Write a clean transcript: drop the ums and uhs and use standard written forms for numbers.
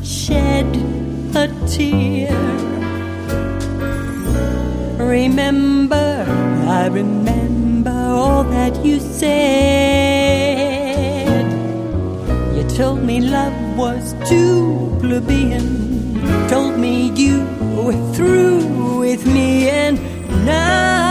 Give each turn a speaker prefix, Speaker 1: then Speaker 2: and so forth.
Speaker 1: shed a tear. Remember, I remember all that you said. You told me love was too plebeian, told me you were through with me, and now